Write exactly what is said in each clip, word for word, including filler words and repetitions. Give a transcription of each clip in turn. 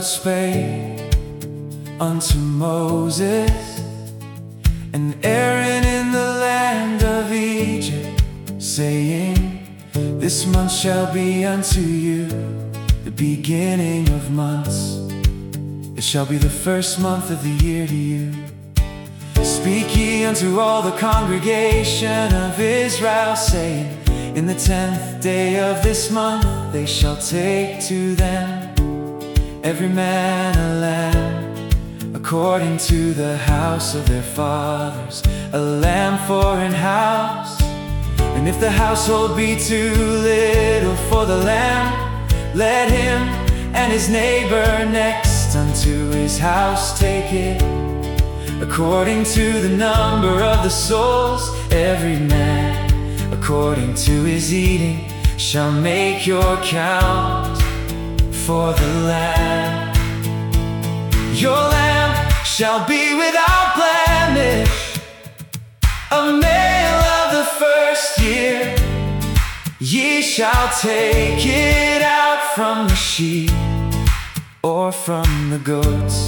Lord spake unto Moses and Aaron in the land of Egypt, saying, This month shall be unto you the beginning of months. It shall be the first month of the year to you. Speak ye unto all the congregation of Israel, saying, In the tenth day of this month they shall take to them every man a lamb, according to the house of their fathers, a lamb for an house. And if the household be too little for the lamb, let him and his neighbor next unto his house take it, according to the number of the souls. Every man according to his eating shall make your count for the lamb. Your lamb shall be without blemish, a male of the first year. Ye shall take it out from the sheep or from the goats,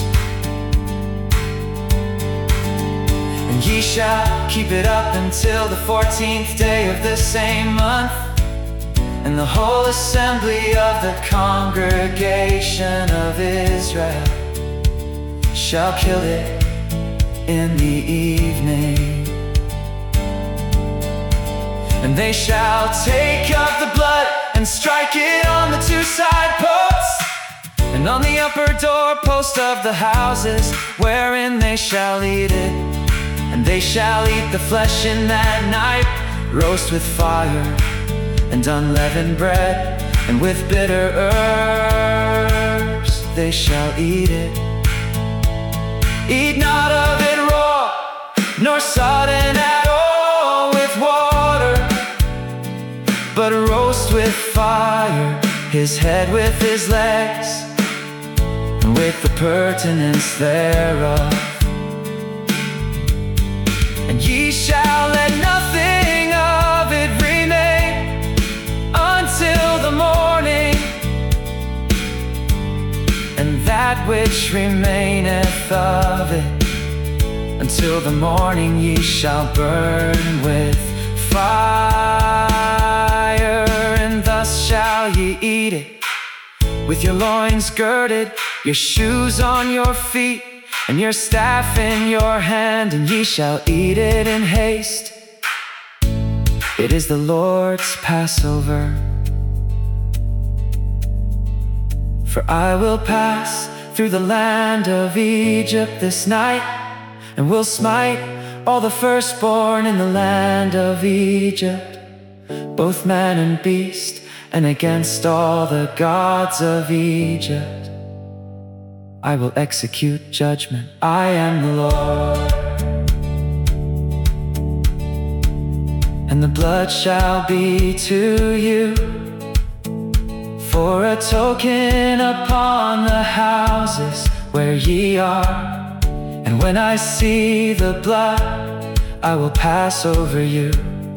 and ye shall keep it up until the fourteenth day of the same month. And the whole assembly of the congregation of Israel shall kill it in the evening. And they shall take of the blood and strike it on the two side posts, and on the upper doorpost of the houses wherein they shall eat it. And they shall eat the flesh in that night, roast with fire and unleavened bread, and with bitter herbs they shall eat it. Eat not of it raw, nor sodden at all with water, but roast with fire his head with his legs, and with the purtenance thereof. And ye shall let nothing of it remain until the morning, and that which remaineth of it until the morning ye shall burn with fire. And thus shall ye eat it, with your loins girded, your shoes on your feet, and your staff in your hand, and ye shall eat it in haste. It is the Lord's Passover. For I will pass through the land of Egypt this night, and will smite all the firstborn in the land of Egypt, both man and beast, and against all the gods of Egypt I will execute judgment. I am the Lord. And the blood shall be to you for a token upon the houses where ye are. And when I see the blood, I will pass over you.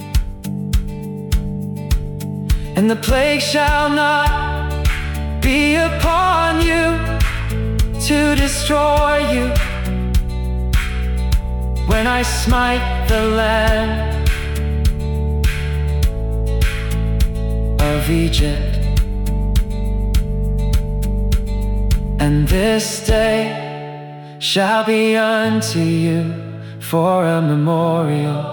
And the plague shall not be upon you to destroy you when I smite the land of Egypt. And this day shall be unto you for a memorial,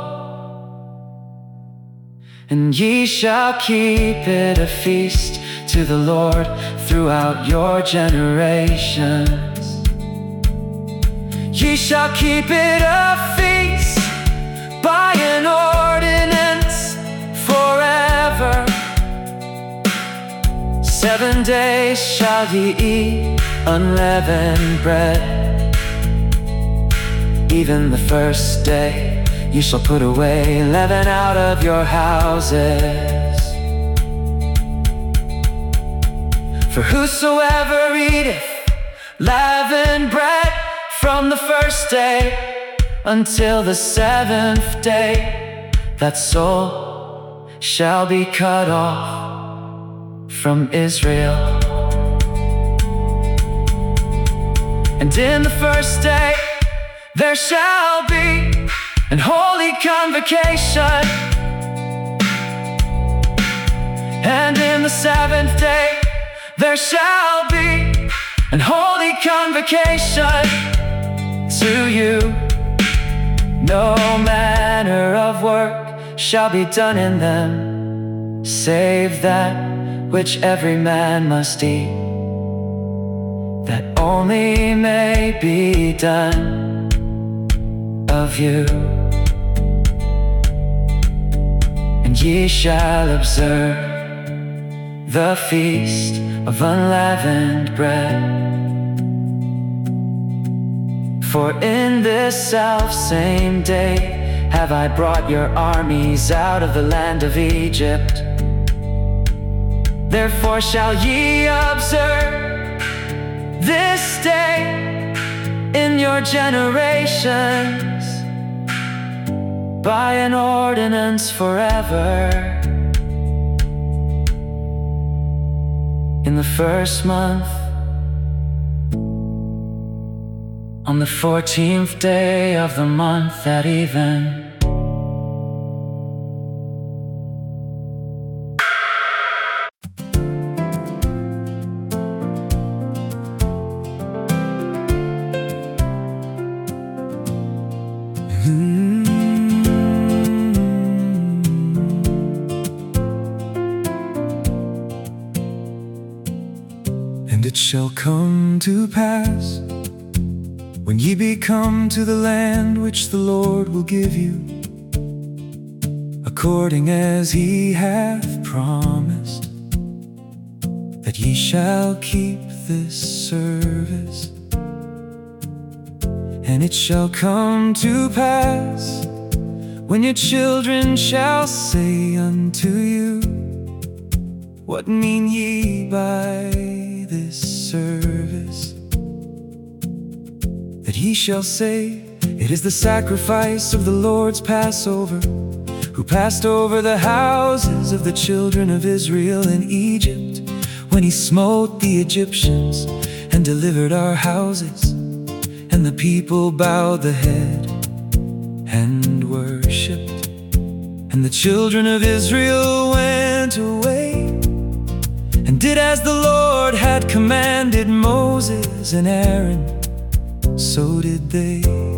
and ye shall keep it a feast to the Lord throughout your generations. Ye shall keep it a feast by an ordinance forever. Seven days shall ye eat unleavened bread. Even the first day ye shall put away leaven out of your houses. For whosoever eateth leavened bread from the first day until the seventh day, that soul shall be cut off from Israel. And in the first day there shall be an holy convocation, and in the seventh day there shall be an holy convocation to you. No manner of work shall be done in them, save that which every man must eat, that only may be done of you. And ye shall observe the feast of unleavened bread, for in this selfsame day have I brought your armies out of the land of Egypt. Therefore shall ye observe this day in your generations by an ordinance forever. In the first month, on the fourteenth day of the month at even, And it shall come to pass, when ye be come to the land which the Lord will give you, according as he hath promised, that ye shall keep this service. And it shall come to pass, when your children shall say unto you, what mean ye by this service? That ye shall say, it is the sacrifice of the Lord's Passover, who passed over the houses of the children of Israel in Egypt, when he smote the Egyptians and delivered our houses. And the people bowed the head and worshipped. And the children of Israel went away and did as the Lord had commanded Moses and Aaron, so did they.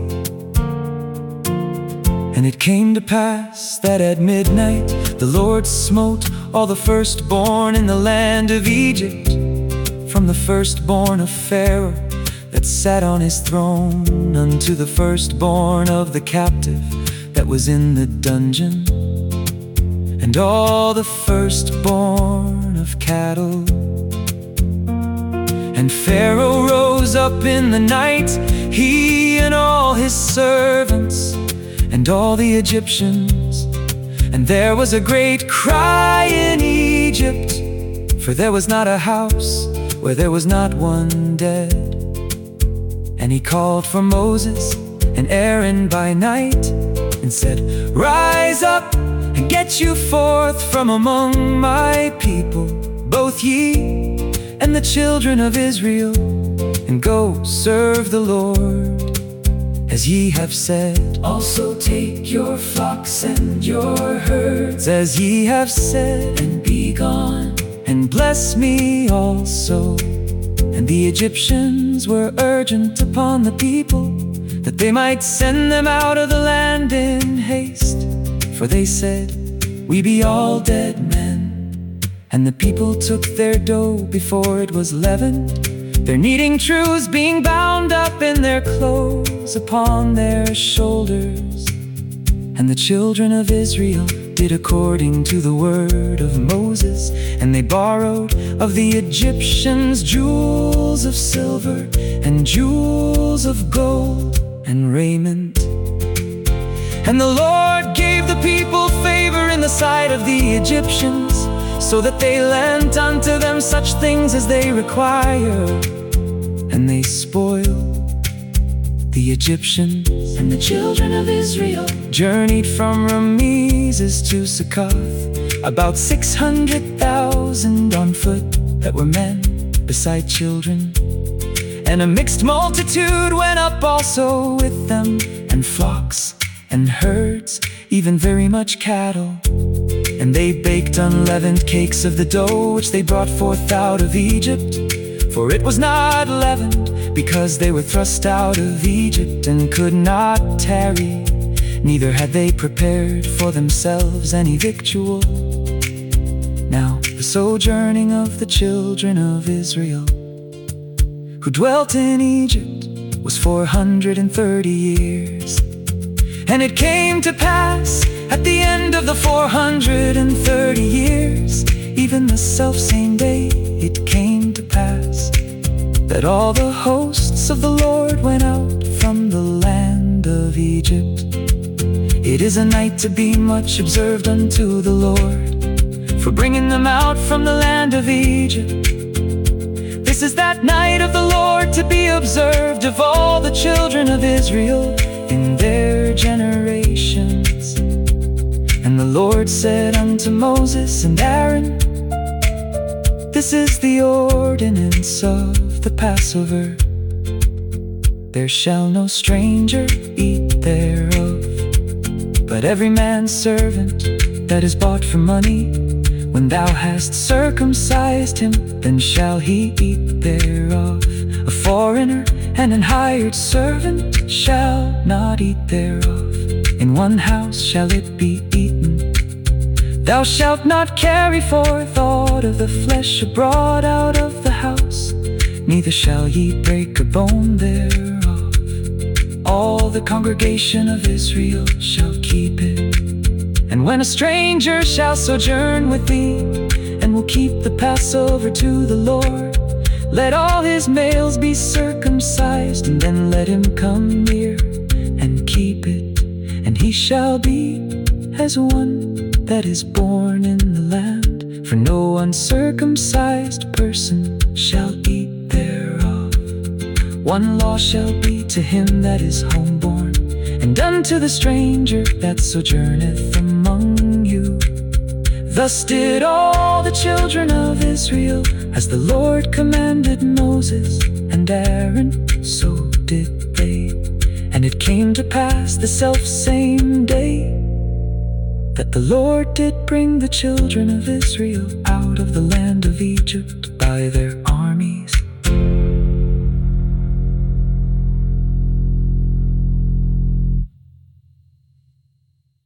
And it came to pass that at midnight the Lord smote all the firstborn in the land of Egypt, from the firstborn of Pharaoh that sat on his throne, unto the firstborn of the captive that was in the dungeon, and all the firstborn of cattle. And Pharaoh rose up in the night, he and all his servants, and all the Egyptians. And there was a great cry in Egypt, for there was not a house where there was not one dead. And he called for Moses and Aaron by night, and said, rise up and get you forth from among my people, both ye and the children of Israel, and go serve the Lord, as ye have said. Also take your flocks and your herds, as ye have said, and be gone, and bless me also. And the Egyptians were urgent upon the people, that they might send them out of the land in haste. For they said, we be all dead men. And the people took their dough before it was leavened, their kneading troughs being bound up in their clothes upon their shoulders. And the children of Israel did according to the word of Moses, and they borrowed of the Egyptians jewels of silver and jewels of gold and raiment. And the Lord gave the people favor in the sight of the Egyptians, so that they lent unto them such things as they required. And they spoiled the Egyptians. And the children of Israel journeyed from Ramesses to Succoth, about six hundred thousand on foot, that were men beside children. And a mixed multitude went up also with them, and flocks and herds, even very much cattle. And they baked unleavened cakes of the dough which they brought forth out of Egypt. For it was not leavened, because they were thrust out of Egypt, and could not tarry, neither had they prepared for themselves any victual. Now the sojourning of the children of Israel, who dwelt in Egypt, was four hundred and thirty years. And it came to pass, at the end of the four hundred and thirty years, even the selfsame day it came to pass, that all the hosts of the Lord went out from the land of Egypt. It is a night to be much observed unto the Lord, for bringing them out from the land of Egypt. This is that night of the Lord to be observed of all the children of Israel in their generations. And the Lord said unto Moses and Aaron, this is the ordinance of the Passover. There shall no stranger eat thereof, but every man's servant that is bought for money, when thou hast circumcised him, then shall he eat thereof. A foreigner and an hired servant shall not eat thereof. In one house shall it be eaten. Thou shalt not carry forth aught of the flesh abroad out of the house, neither shall ye break a bone thereof. All the congregation of Israel shall keep it. And when a stranger shall sojourn with thee, and will keep the Passover to the Lord, let all his males be circumcised, and then let him come near and keep it. And he shall be as one that is born in the land, for no uncircumcised person shall eat thereof. One law shall be to him that is homeborn, and unto the stranger that sojourneth among you. Thus did all the children of Israel, as the Lord commanded Moses and Aaron, so did they. And it came to pass the selfsame day, that the Lord did bring the children of Israel out of the land of Egypt by their